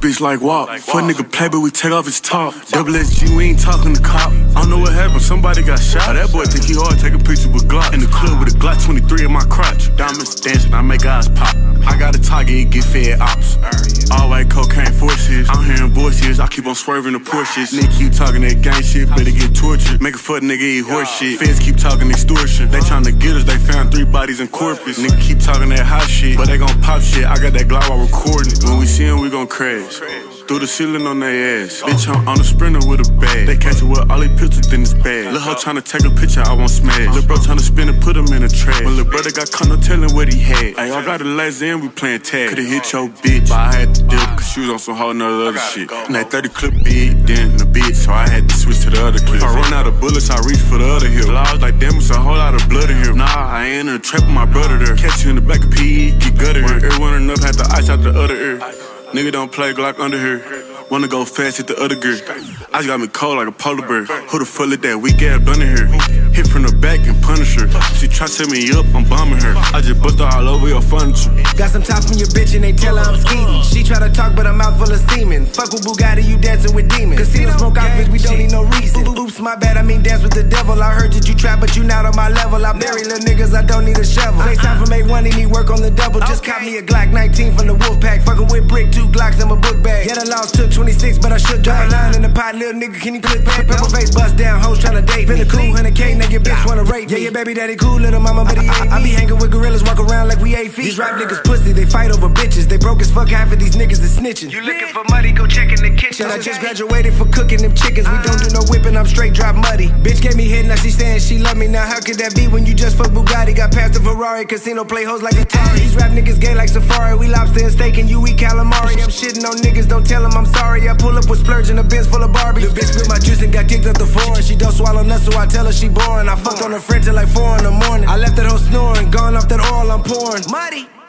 bitch like walk. Fuck nigga play, but we take off his top. Double SG, we ain't talking to cop. I don't know what happened, somebody got shot. That boy think he hard, take a picture with Glock. In the club with a Glock 23 in my crotch. Diamonds dancing, I make eyes pop. I got a target, get fed ops. All white cocaine forces. I'm hearing voices, I keep on swerving the Porsches. Nigga keep talking that gang shit, better get tortured. Make a fuck nigga eat horse shit. Feds keep talking extortion. They tryna get us, they found 3 bodies in Corpus. Nigga keep talking that hot shit, but they gon' pop shit. I got that Glock while recording. When we see him, we gon' crash. Through the ceiling on their ass. Bitch, I'm on a sprinter with a bag. They catch it with all they pistols in his bag. Lil' hoe tryna take a picture, I won't smash. Lil' bro tryna spin and put him in the trash. When lil' brother got caught, no telling what he had. Ay, I got the last end, we playin' tag. Could've hit your bitch, but I had to dip, cause she was on some whole nother other shit. And that 30 clip big, then the bitch, so I had to switch to the other clip. If I run out of bullets, I reach for the other hip. I was like, damn, it's a whole lot of blood in here. Nah, I ain't in the trap with my brother there. Catch you in the back of PE, get gutted here. Ear one enough, had the ice out the other ear. Nigga don't play Glock under here. Wanna go fast, hit the other gear. I just got me cold like a polar bear. Who the fuck let that weak ass blunt in here? Hit from the back and punish her. She try to set me up, I'm bombing her. I just bust her all over your furniture. Got some top from your bitch and they tell her I'm skeeting. She try to talk but I'm out full of semen. Fuck with Bugatti, you dancing with demons. Casino smoke out, bitch, we don't need no reason. Oops, my bad, I mean dance with the devil. I heard that you trap but you not on my level. I bury little niggas, I don't need a shovel. FaceTime from A1, he need work on the double. Just caught me a Glock 19 from the wolf pack. Fucking with brick, 2 Glocks in my book bag. Yeah, the loss took 26, but I should drop a line in the pot. Little nigga, can you click back? Pepper face bust down, hoes tryna date me. Been a cool 100K, naked bitch wanna rape me. Yeah, your baby daddy cool, little mama, but he ain't me. I be hanging with gorillas, walk around like we 8 feet. These rap niggas pussy, they fight over bitches. They broke as fuck, half of these niggas is snitching. You looking for money, go check in the kitchen. I just graduated for cooking them chickens. We don't do no whipping, I'm straight drop muddy. Bitch gave me hit, now she saying she love me. Now how could that be when you just fuck Bugatti? Got past the Ferrari, casino play hoes like Atari. These rap niggas gay like Safari. We lobster and steak and you eat calamari. I'm shitting on niggas, don't tell them I'm sorry. I pull up with splurge in a Benz full of Barbies. The bitch spit my juice and got kicked up the floor. And she don't swallow nuts, so I tell her she boring. I fucked on her friend till like 4 in the morning. I left that hoe snoring, gone off that oil I'm pouring. Muddy.